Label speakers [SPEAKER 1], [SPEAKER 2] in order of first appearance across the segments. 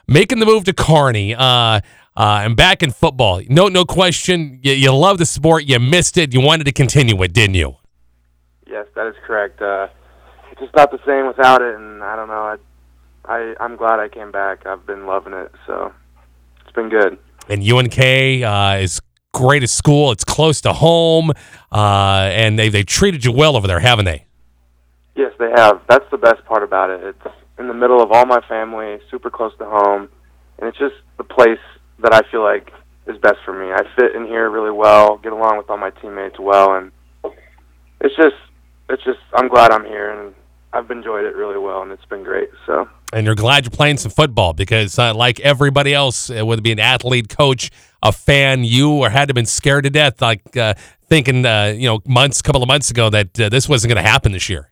[SPEAKER 1] making the move to Kearney, and back in football. No question. You love the sport. You missed it. You wanted to continue it, didn't you?
[SPEAKER 2] Yes, that is correct. It's just not the same without it, and I don't know. I'm glad I came back. I've been loving it, so it's been good.
[SPEAKER 1] And UNK is great at school. It's close to home, and they treated you well over there, haven't they?
[SPEAKER 2] Yes, they have. That's the best part about it. It's in the middle of all my family, super close to home, and it's just the place that I feel like is best for me. I fit in here really well, get along with all my teammates well, and it's just I'm glad I'm here, and I've enjoyed it really well, and it's been great. So.
[SPEAKER 1] And you're glad you're playing some football because, like everybody else, whether it be an athlete, coach, a fan, you or had to have been scared to death, like thinking, couple of months ago that this wasn't going to happen this year.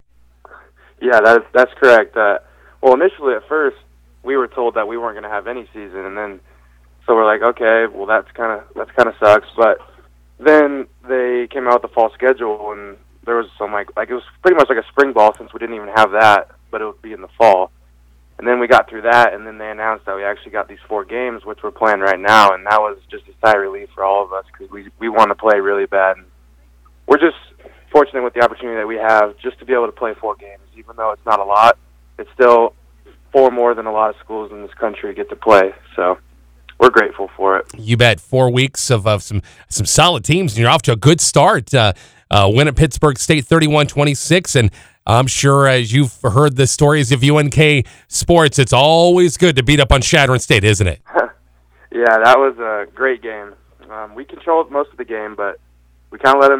[SPEAKER 2] Yeah, that's correct. Well, initially at first we were told that we weren't going to have any season, and then so we're like, okay, well that's kind of sucks. But then they came out with the fall schedule, and there was some like it was pretty much like a spring ball since we didn't even have that, but it would be in the fall. And then we got through that, and then they announced that we actually got these 4 games, which we're playing right now, and that was just a sigh of relief for all of us because we want to play really bad. And we're just fortunate with the opportunity that we have just to be able to play 4 games. Even though it's not a lot, it's still 4 more than a lot of schools in this country get to play. So we're grateful for it.
[SPEAKER 1] You bet. 4 weeks of some solid teams, and you're off to a good start. Win at Pittsburgh State 31-26, and I'm sure as you've heard the stories of UNK sports, it's always good to beat up on Chadron State, isn't it?
[SPEAKER 2] Yeah, that was a great game. We controlled most of the game, but we kind of let them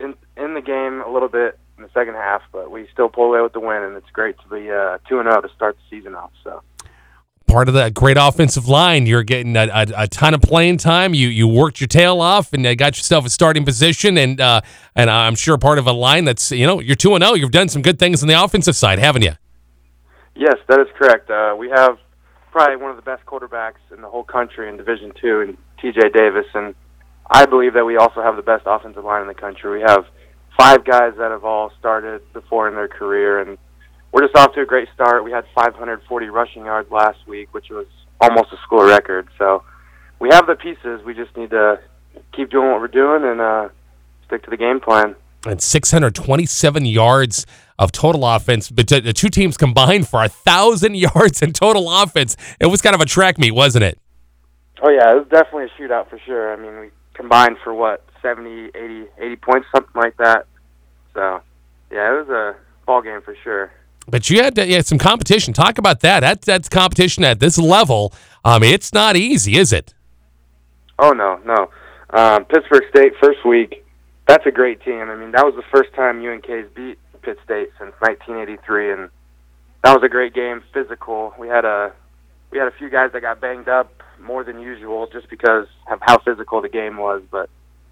[SPEAKER 2] in the game a little bit in the second half, but we still pull away with the win, and it's great to be 2-0 to start the season off. So.
[SPEAKER 1] Part of the great offensive line, you're getting a ton of playing time. You worked your tail off and got yourself a starting position, and I'm sure part of a line that's you're 2-0. You've done some good things on the offensive side, haven't you?
[SPEAKER 2] Yes, that is correct. We have probably one of the best quarterbacks in the whole country in Division II, in T.J. Davis, and I believe that we also have the best offensive line in the country. We have 5 guys that have all started before in their career, and we're just off to a great start. We had 540 rushing yards last week, which was almost a school record. So we have the pieces. We just need to keep doing what we're doing and stick to the game plan.
[SPEAKER 1] And 627 yards of total offense, but the 2 teams combined for 1,000 yards in total offense. It was kind of a track meet, wasn't it?
[SPEAKER 2] Oh, yeah, it was definitely a shootout for sure. I mean, we combined for, 70, 80 points, something like that. So, yeah, it was a ball game for sure.
[SPEAKER 1] But you had some competition. Talk about that. That's competition at this level. It's not easy, is it?
[SPEAKER 2] Oh, no. Pittsburgh State, first week, that's a great team. I mean, that was the first time UNK's beat Pitt State since 1983, and that was a great game, physical. We had a few guys that got banged up more than usual just because of how physical the game was. But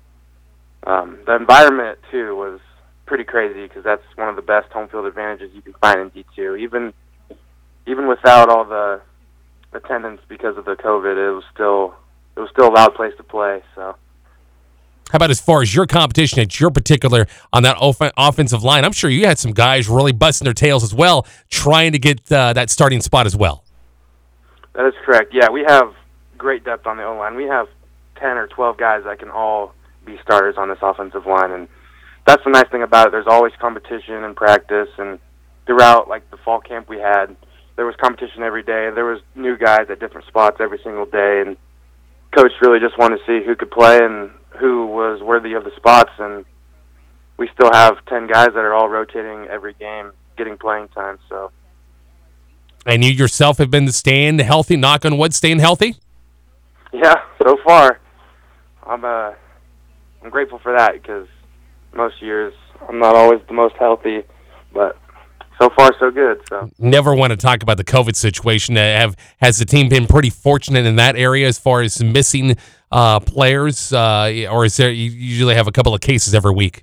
[SPEAKER 2] the environment, too, was pretty crazy because that's one of the best home field advantages you can find in D2. Even without all the attendance because of the COVID, it was still a loud place to play. So,
[SPEAKER 1] how about as far as your competition at your particular on that offensive line? I'm sure you had some guys really busting their tails as well, trying to get that starting spot as well.
[SPEAKER 2] That is correct. Yeah, we have great depth on the O-line. We have 10 or 12 guys that can all be starters on this offensive line, and that's the nice thing about it. There's always competition in practice, and throughout the fall camp we had, there was competition every day. There was new guys at different spots every single day, and coach really just wanted to see who could play and who was worthy of the spots. And we still have 10 guys that are all rotating every game, getting playing time. So.
[SPEAKER 1] And you yourself have been staying healthy. Knock on wood, staying healthy.
[SPEAKER 2] Yeah, so far, I'm grateful for that because most years I'm not always the most healthy, but so far so good. So
[SPEAKER 1] never want to talk about the COVID situation. Has the team been pretty fortunate in that area as far as missing players, or is there you usually have a couple of cases every week?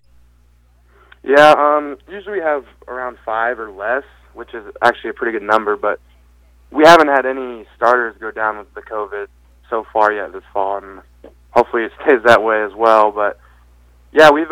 [SPEAKER 2] Yeah, usually we have around 5 or less, which is actually a pretty good number. But we haven't had any starters go down with the COVID so far yet this fall, and hopefully it stays that way as well. But yeah, we've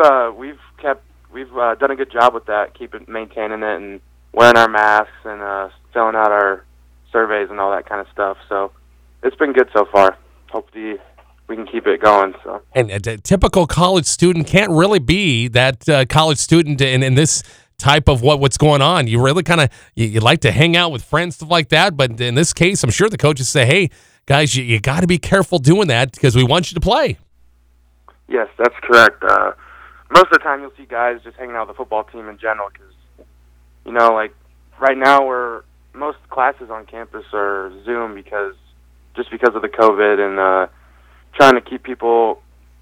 [SPEAKER 2] done a good job with that, maintaining it, and wearing our masks and filling out our surveys and all that kind of stuff. So it's been good so far. Hopefully we can keep it going. So.
[SPEAKER 1] And a typical college student can't really be that college student in this type of what's going on. You really kind of you like to hang out with friends, stuff like that. But in this case, I'm sure the coaches say, "Hey, guys, you got to be careful doing that because we want you to play."
[SPEAKER 2] Yes, that's correct. Most of the time, you'll see guys just hanging out with the football team in general because, like right now, most classes on campus are Zoom because of the COVID and trying to keep people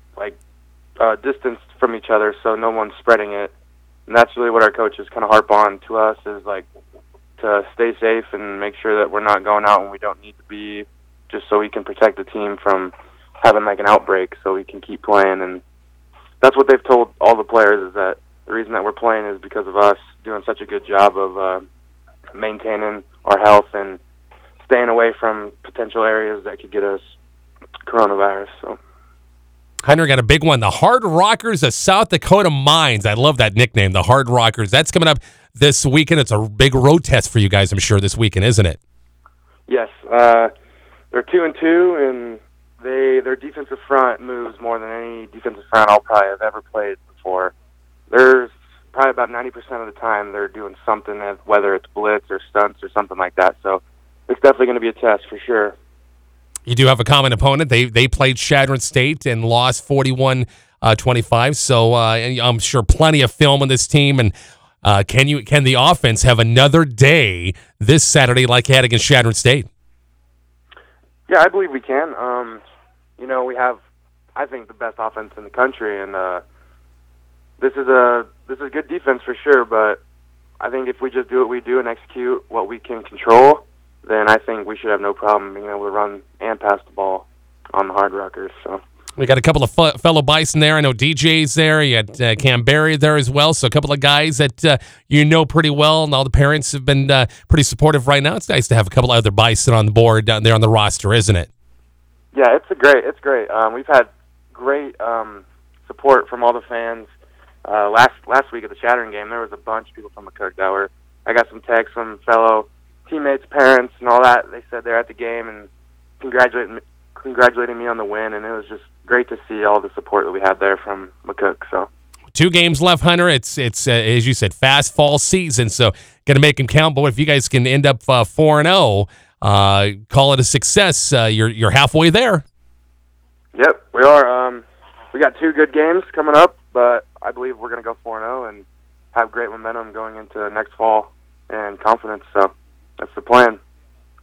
[SPEAKER 2] distanced from each other so no one's spreading it. And that's really what our coaches kind of harp on to us is to stay safe and make sure that we're not going out when we don't need to be, just so we can protect the team from having an outbreak so we can keep playing. And that's what they've told all the players is that the reason that we're playing is because of us doing such a good job of maintaining our health and staying away from potential areas that could get us coronavirus. So.
[SPEAKER 1] Hunter got a big one. The Hard Rockers of South Dakota Mines. I love that nickname, the Hard Rockers. That's coming up this weekend. It's a big road test for you guys, I'm sure, this weekend, isn't it?
[SPEAKER 2] Yes. They're 2-2, and their defensive front moves more than any defensive front I'll probably have ever played before. There's probably about 90% of the time they're doing something, whether it's blitz or stunts or something like that. So it's definitely going to be a test for sure.
[SPEAKER 1] You do have a common opponent. They played Chadron State and lost 41-25. So I'm sure plenty of film on this team. And can the offense have another day this Saturday like you had against Chadron State?
[SPEAKER 2] Yeah, I believe we can. We have, I think, the best offense in the country, and this is a good defense for sure. But I think if we just do what we do and execute what we can control, then I think we should have no problem being able to run and pass the ball on the Hard Rockers. So
[SPEAKER 1] we got a couple of fellow Bison there. I know DJ's there. You got Cam Berry there as well. So a couple of guys that you know pretty well, and all the parents have been pretty supportive right now. It's nice to have a couple of other Bison on the board down there on the roster, isn't it?
[SPEAKER 2] Yeah, it's great. We've had great support from all the fans. Last week at the Chadron game, there was a bunch of people from McCook I got some texts from fellow teammates, parents, and all that. They said they're at the game and congratulating me on the win, and it was just great to see all the support that we had there from McCook. So
[SPEAKER 1] 2 games left, Hunter. It's as you said, fast fall season, so got to make them count. But if you guys can end up 4-0, call it a success. You're halfway there.
[SPEAKER 2] Yep, we are. We got 2 good games coming up, but I believe we're going to go 4-0 and have great momentum going into next fall and confidence. So that's the plan.